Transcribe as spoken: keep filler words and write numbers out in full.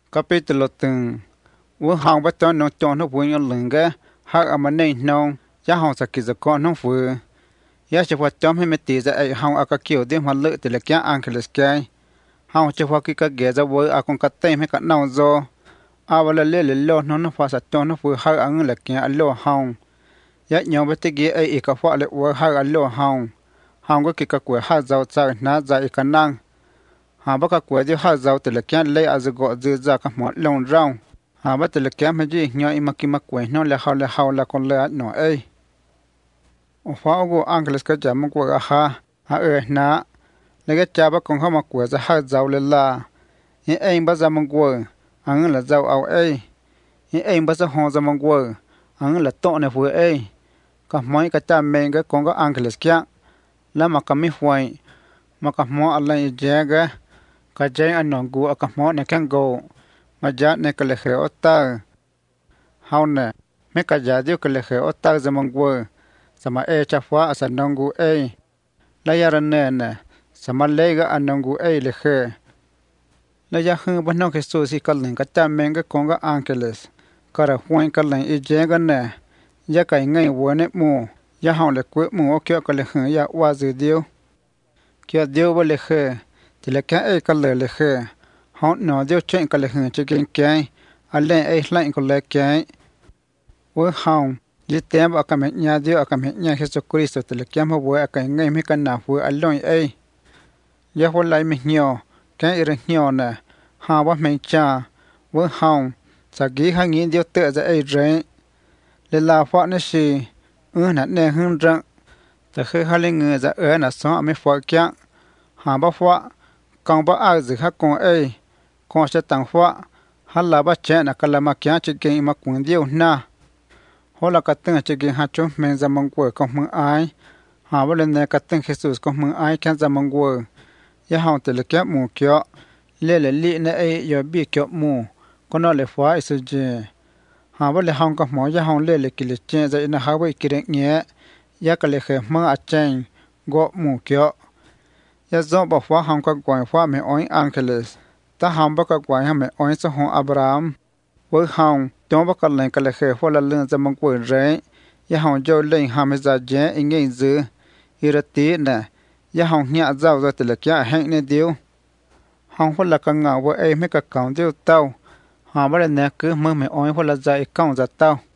Capítulo từng Vũ hòng bắt cho nó cho nó vui nhau lưng ghé hát ở mà nên nông giá hòng sẽ kỹ con nó vừa giá chỉ phát cho mấy tí ra ai hòng ở cái kiểu đi hoàn lự từ là kia ăn cái cái hòng chỉ phát cái cái ghé ra với ở con cái tem hay cái nào rồi à và là lê lê lô nó nó phát cho nó vừa hát ăn là kia lô hòng giá nhau bắt cái ghé ai cái phát là vừa hát lô hòng hòng cái cái quầy hát giàu trời ná ra cái năng hà bác các quầy đi hát giàu từ là kia lấy ở dưới gõ dưới ra các món lông rau hà bác từ là kia mà gì nhau im kia mà quầy nó là hao là hao là con lợn nó ấy ở phố của anh cái cái chả mà quầy ha hà ơi nã lấy cái chả bác con không mà quầy ra hát giàu lên là những em bác ra mong quầy anh là giàu ao ấy những em bác ra hồ ra mong quầy anh là to này vừa ấy các món cái chả mình cái con có anh cái kia là mà cái mi phơi mà các món anh lại dễ cái cái dễ anh nói của các món này càng go mà giá này cái lệ ở ta hao nè mấy cái giá điều cái lệ ở ta giờ mong quơ sao mà e cha phá sao nong gu e lấy ra nè nè sao mà lấy cái anh nong gu e lệ lấy ra hơn bên nông cái số gì cái lần cái cha mình cái con cái angeles cái là hoang cái lần ý dễ cái nè giá cái ngay vừa nè mua giá hao lệ quế mua kia cái lệ hơn giá qua dự điều kia điều với lệ thì là cái e cái lệ lệ họ nói điều chuyện cái lệ hơn chỉ cái cái anh lên ấy lại cái lệ cái với hồng chỉ tem ở cái nhà điều ở cái nhà Jesus Christ thì là cái mà với cái ngày mấy cái nào với anh lên ấy giờ hôm nay mình nhiều cái rất nhiều nè họ bắt mình cha với hồng sẽ ghi hai nghìn điều tự ra ấy rồi để làm phát nó gì ừ nè nè hơn rằng từ khi hai linh người ra ở là sao mới phát kia họ bắt phát còn bắt ai giữ khác con ấy con sẽ tăng phát hắn là bắt trẻ là cái là mà kia chỉ kinh mà cuốn điều na họ là cái tên chỉ kinh hát chung mình ra mong quờ con mong ai họ bắt lên này cái tên Jesus con mong ai kia ra mong quờ giờ họ tự lực kéo mù kéo lê lê lê này ấy giờ bị kéo mù con nó lại phá sự gì họ bắt lên họ có mỏ giờ họ lê lê kỹ lực chơi giờ nó họ bị kỹ năng nhẹ giờ cái lê khởi mang ở trên gõ mù kéo giờ do bảo phá họ có quay phá mấy ông Angeles ta hàm bác cái quái hàm oi sa hong Abraham với hong trong bác cái lên cái lệ khởi phá là lương za mong quỷ rễ ya hong cho lên hàm za dễ in ngay dư irati nè ya hong nhạ giàu rồi từ là kia hẹn nên điêu hong phá là cái ngạo với em mấy cái còng điêu tao họ bắt lên nè cứ mơ mấy oi phá là dạy còng giật tao